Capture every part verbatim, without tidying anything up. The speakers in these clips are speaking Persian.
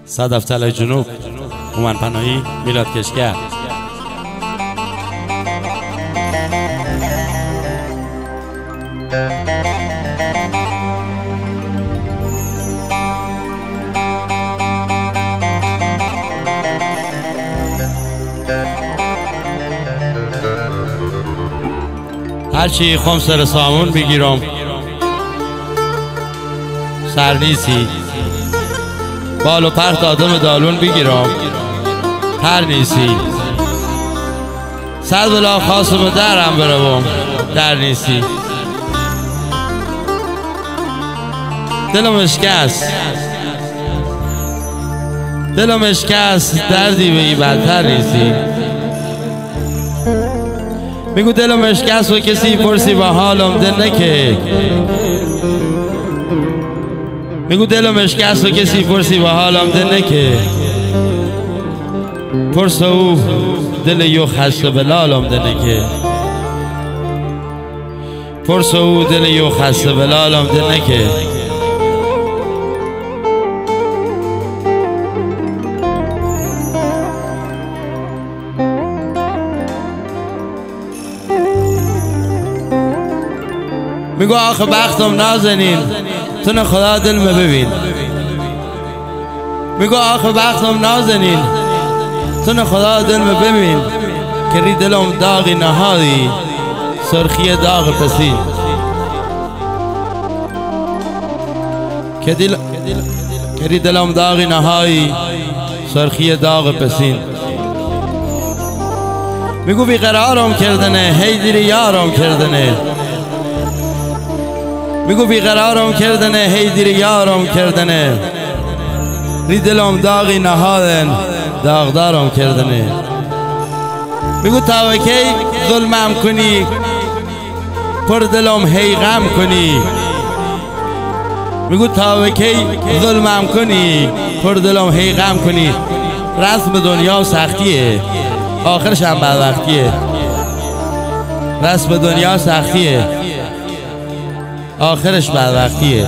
صدف طلای جنوب، هومن پناهی، میلاد کشگر. هرچی خم سر سامون بگیرم سر نیسی، بال و پرت آدم دالون بگیرم هر نیسی، صد بلا خواستم درم بروم در نیسی. دلم اشکست دلم اشکست دردی به ای بدتر نیسی. میگو دلم اشکست و کسی پرسی با حالم دل نکه. میگو دلم اشکست و کسی پرسی با حالم دل نکه. پرس او دل یو خسته بلالم دل نکه. پرس او دل یو خسته بلالم دل نکه. میگو آخه بختم نازنین تو نه خدا دل می ببین. میگو آخه بختم نازنین تو نه خدا دل می ببین. که ری دلم داغی نهادی سرخی داغ پسین. که دل که ری دلم داغی نهایی سرخی داغ پسین. میگو بیقرارم کردنه هی دیر یارم کردنه. میگو بیقرارم کردنه هی دیر یارم کردنه. ری دلم داغی نهادن داغدارم کردنه. میگو تا کی ظلمم کنی پر دلم هی غم کنی. میگو تا کی ظلمم کنی پر دلم هی غم کنی. رسم دنیا سختیه آخرش هم بدبختیه. رسم دنیا سختیه آخرش بدبختیه.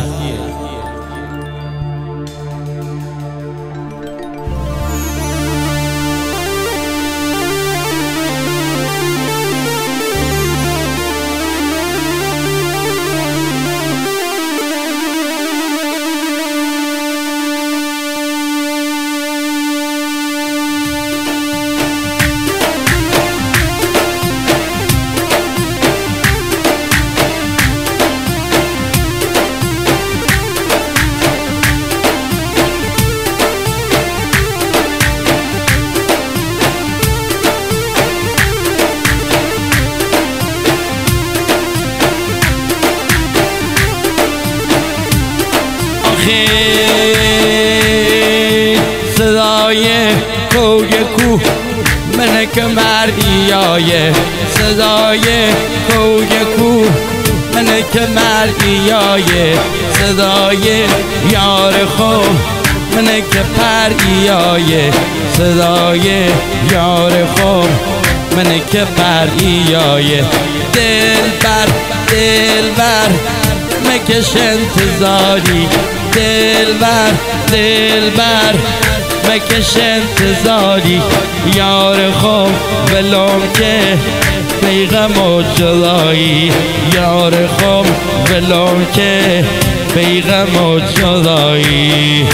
صدای کوی کوه منه که مردی آیه. صدای کوی کوه منه که مردی آیه. صدای یار خوب منه که پردی آیه. صدای یار خوب منه که پردی آیه. دل بر دل بر مکش انتظاری. دل بر دل بر مکش انتظاری. یار خوب ولم که بیغم و جدایی. یار خوب ولم که بیغم و جدایی.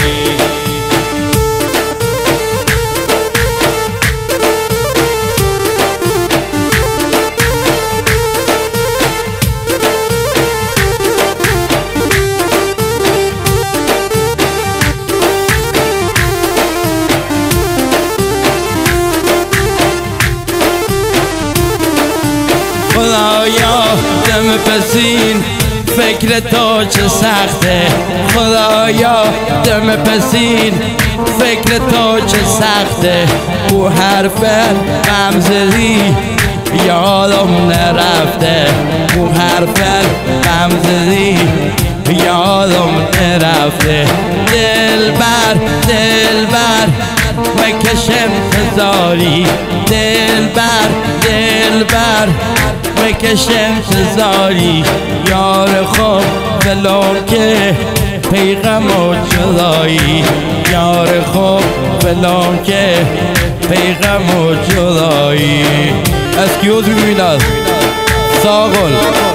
خدایا دم پسین فکر تو چه سخته. خدایا دم پسین فکر تو چه سخته. او حرف غم زدی یادم نرفته. او حرف غم زدی یادم نرفته. دل بر دل بر مکش انتظاری. دل بر دل بر مکش انتظاری. یار خوب ولو که پیغم و جدایی یار خوب فلان که پیغم و جدایی اسکیوز میبیند ساغل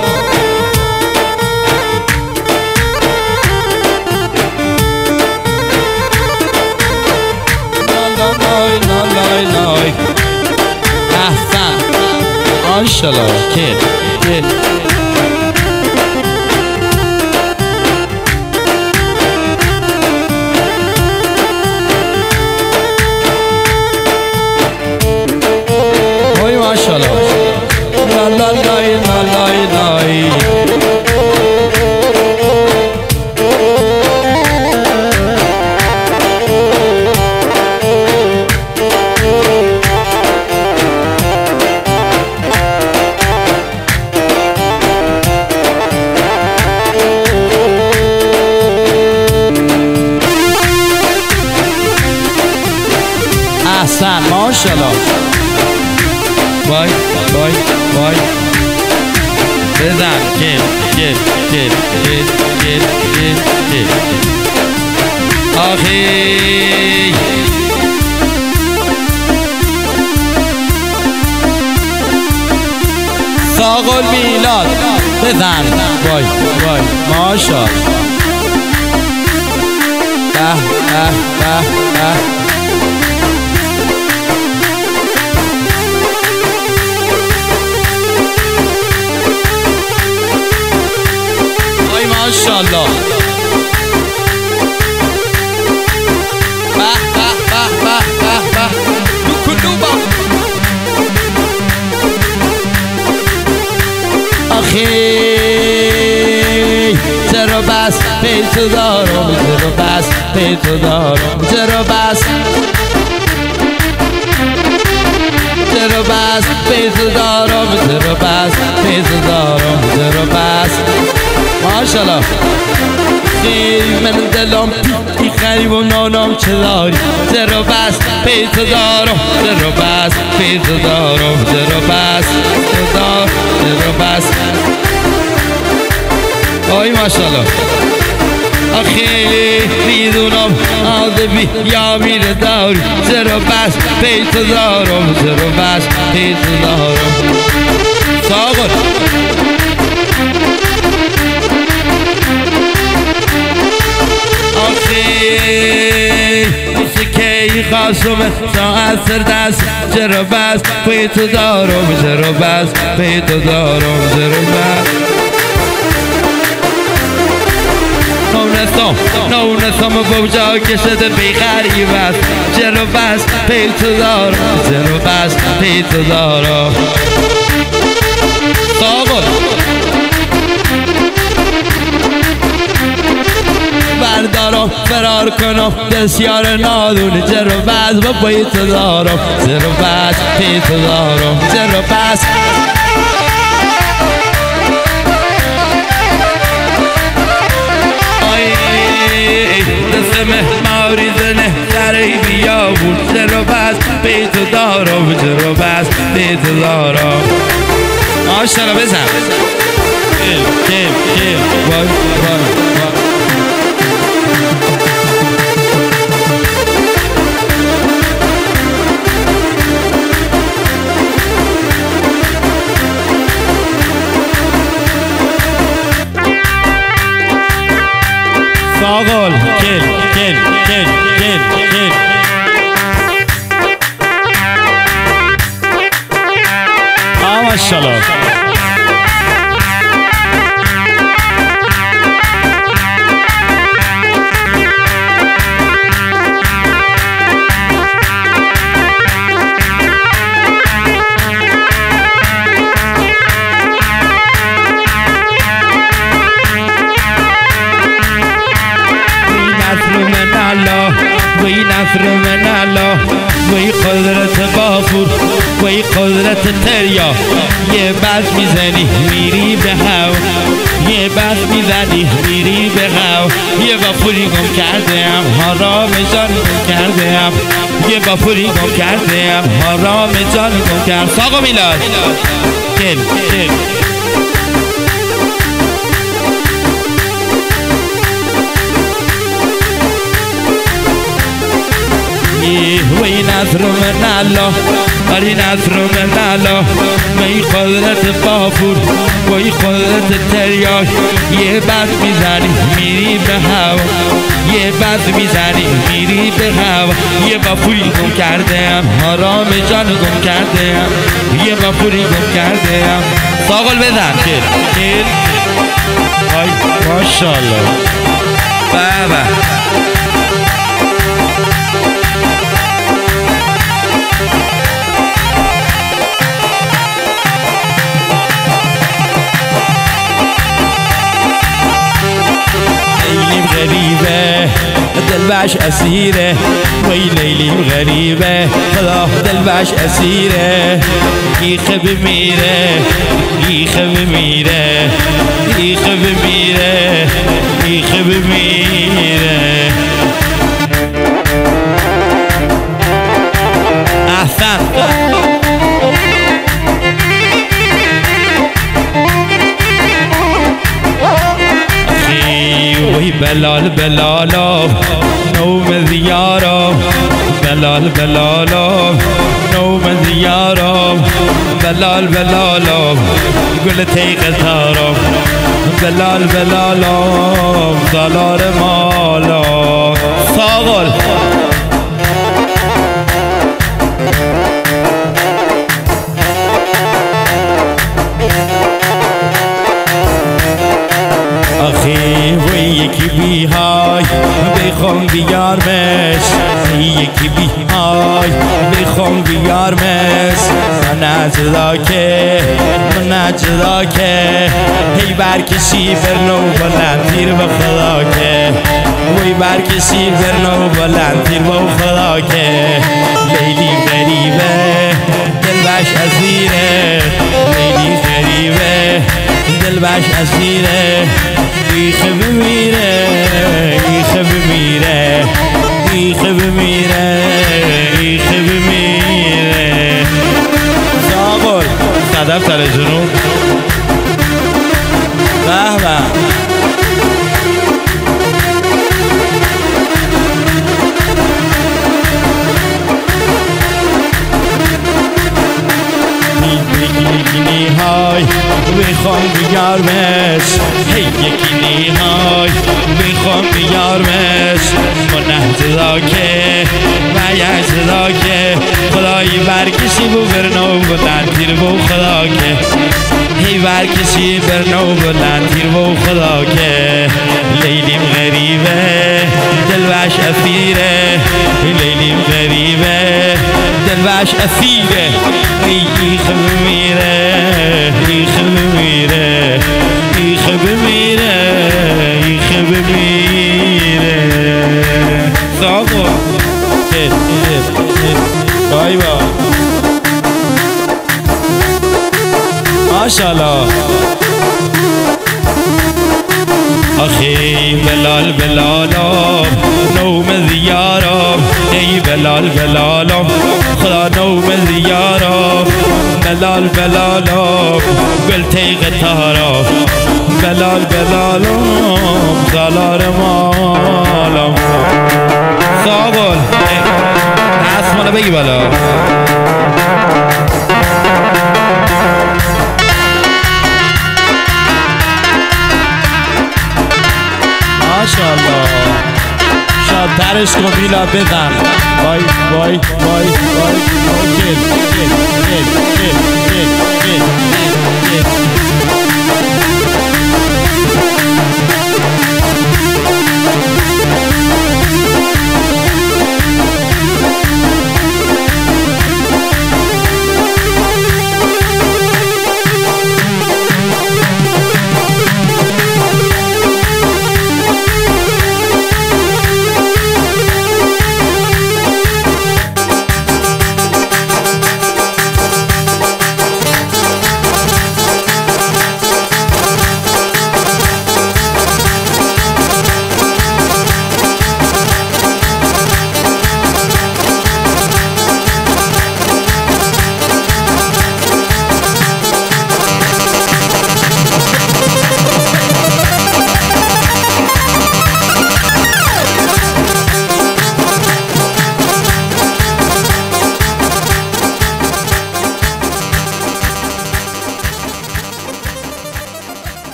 نای نای نای احسن ماشالله که که وای ماشالله لا لا لای لا لای لای احسن ماشالله وای وای وای بزن گل گل گل گل گل گل گل آخی ساغل میلاد بزن وای وای ماشالله به به به به ماشاءالله به به به به به به کلوبا آخی چرا بس پیتو دارم چرا بس پیتو دارم چرا بس چرا بس پیتو دارم چرا بس پیتو دارم چرا بس ماشالله خیلی من دلم بی خریب و نانم چه داری چرا بس پیتو دارم چرا بس پیتو دارم چرا بس دارم چرا بس آی ماشالله خیلی میدونم آدمی یا میره داری چرا بس پیتو دارم چرا بس پیتو دارم ساغل موسیقی خاصم ساعت سر دست چرا بس پیتو دارم چرا بس پیتو دارم چرا بس نونستم نونستم با جا کشده بی غریب است چرا بس پیتو دارم چرا بس پیتو دارم ساغل بردارم فرار کنم بسیار نادونه چرا بس با پیتو دارم چرا بس پیتو دارم چرا بس دست مهماری زنه سری بیا بود چرا بس پیتو دارم چرا بس پیتو دارم ماشالله بزن کل کل کل وای وای وای ساغل کل کل کل کل کل آ ماشالله وی نصر من الله وی قدرت غفور وی قدرت تریا یه بس میزنی میری به هوا یه بس میزنی میری به هوا یه غفوری گم کردم حرام جان گم کردم یه غفوری گم کردم حرام جان گم کردم ساقا میلاد کل کل نصر من الله ولی نصر من الله وی قدرت بافور وی قدرت تریاک یه بد میزنی میری به هوا یه بد میزنی میری به هوا یه بافوری گم کردم حرام جان گم کردم یه بافوری گم کردم ساقل بزن خیر خیر آی ماشاءالله بابا غریبه دلبش اسیره وی لیلیم غریبه خدا دلبش اسیره گیخه بمیره گیخه بمیره گیخه بمیره گیخه بمیره احسن وی بلال بلالا نوم زیارا بلال بلالا نوم زیارا بلال بلالا گل تیغ تارا بلال بلالا سالار مالا ساقل آخی وی یکی بیهای بخوام بیارمش یکی بیهای بخوام بیارمش من اجدا که من اجدا که هی برکشی فرنو بلند تیر به خدا که وی برکشی فرنو بلند تیر به خدا که لیلی غریبه دلبش اسیره لیلی غریبه دلبش اسیره گیخه بمیره گیخه بمیره گیخه بمیره گیخه بمیره ساقل صدف تر جنوب به به یکی نیهای بخوام بیارمش هی یکی نیهای بخوام بیارمش با نهجدا که و یجدا که خدایی برکشی بو برنو بلند تیر بو خدا که هی برکشی برنو بلند تیر بو خدا که لیلیم غریبه دلبش اسیره لیلیم غریبه دلبش اسیره گیخه بمیره گیخه بمیره گیخه بمیره گیخه بمیره ساقو خیر خیر خیر بای با ماشاءالله آخی بلال بلالا نوم زیارا ای بلال بلالا خدا نوم زیارا بلال بلالا گل تیغ تارا بلال بلالا سالار مالا ساقل اسمانه بگی بالا ماشاءالله شاد ترش کن میلا بزن وای وای وای وای گل گل گل گل گل گل